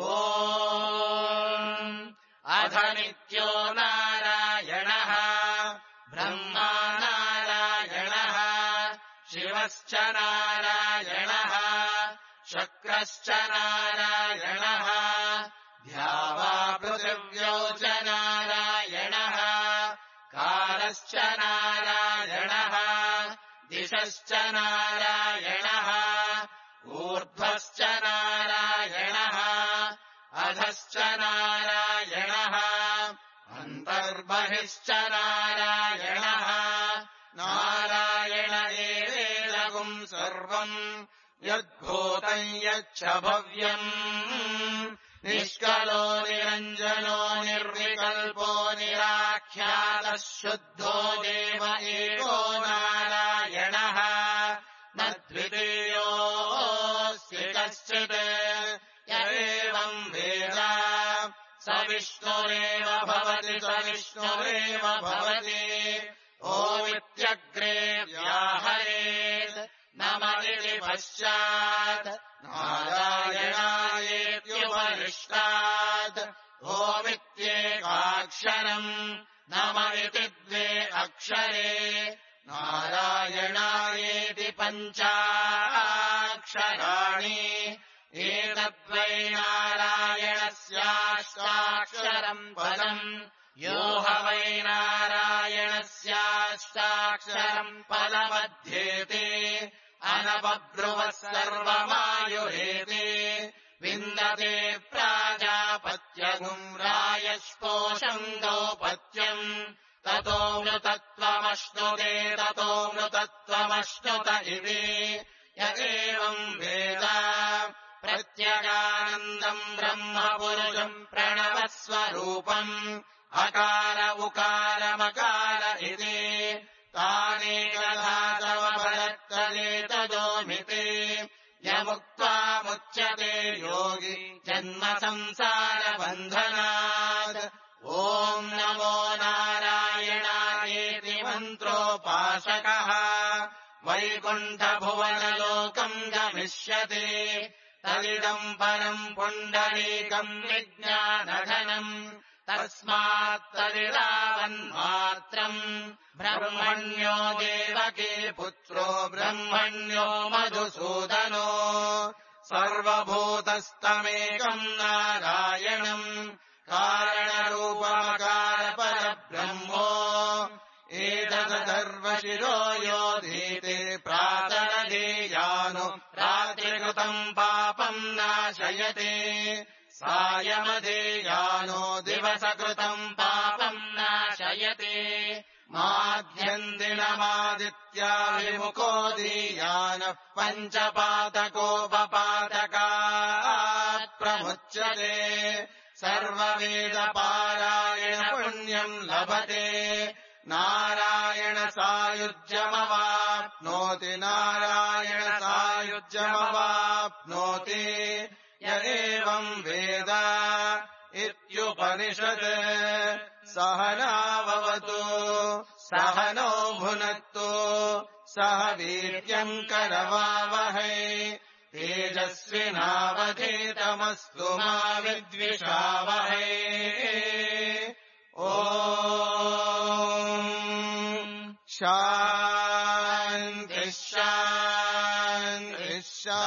अध नित्यो नारायणः ब्रह्मा नारायणः शिवश्च नारायणः शक्रश्च नारायणः द्यावा पृथिव्यौ च नारायणः कालश्च नारायणः दिशश्च नारायणः ऊर्ध्वश्च नारायणः अधश्च नारायणः अन्तर्बहिश्च नारायणः नारायण एवेदगुम् सर्वम् यद्भूतम् यच्च भव्यम् निष्कलो निरञ्जनो निर्विकल्पो निराख्यातः शुद्धो देव एको नारायणः न द्वितीयोऽस्ति कश्चित् य एवम् वेद स विष्णुरेव भवति स विष्णुरेव भवति। ओमित्यग्रे व्याहरेत् नम इति पश्चात् नारायणायेत्युपरिष्टात् ओमित्येकाक्षरम् नम इति द्वे अक्षरे नारायणायेति पञ्चाक्षराणि एतद्वै नारायणस्याष्टाक्षरम् पदम् यो ह वै नारायणस्याष्टाक्षरम् पदमध्येते अनबभ्रुवः सर्वमायुरेति विन्दते प्राजापत्यगुम् रायस्पोषम् गौपत्यम् ततो मृतत्वमश्नुते ततो मृतत्वमश्नुत इति य एवम् वेद प्रत्यगानन्दम् ब्रह्मपुरुषम् प्रणवस्वरूपम् अकार उकारमकार इति तानेकधातवपदत्तदेतदोमिति यमुक्त्वा मुच्यते योगी जन्म संसारबन्धनात्। ॐ नमो नारायणायेति मन्त्रोपासकः वैकुण्ठभुवनलोकम् गमिष्यति तदिदम् परम् पुण्डरीकम् विज्ञानघनम् तस्मात् तदिदावन्मात्रम् ब्रह्मण्यो देवकी पुत्रो ब्रह्मण्यो मधुसूदनो सर्वभूतस्तमेकम् नारायणम् कारणरूपमकारपरब्रह्मो एतदर्थर्वशिरो योधीते प्रातरधीयानो रात्रिकृतम् पापम् नाशयते सायमधीयानो दिवसकृतम् पापम् नाशयते माध्यन्दिनमादित्या विमुखो धीयानः पञ्चपातकोपपातकात् प्रमुच्यते सर्ववेदपारायण पुण्यम् लभते नारायण सायुज्यमवाप्नोति नारायण सायुज्यमवाप्नोति य एवम् वेद इत्युपनिषत् सहनाववतु सहनौ भुनक्तु सह वीर्यम् करवावहै तेजस्विनावधीतमस्तु मा विद्विषावहै ॐ शान्तिः शान्तिः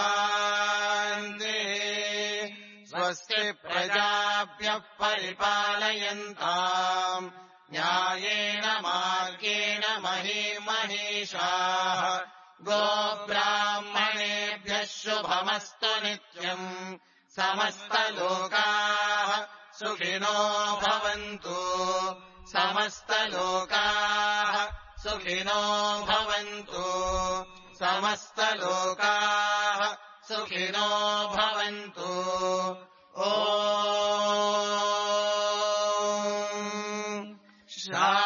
शान्तिः स्वस्ति प्रजाभ्यः परिपालयन्ताम् न्यायेन मार्गेण महीमहीषाः गोब्राह्मणेभ्यः शुभमस्तु नित्यम् समस्तलोकाः सुखिनो भवन्तु समस्तलोकाः सुखिनो भवन्तु समस्तलोकाः सुखिनो भवन्तु ॐ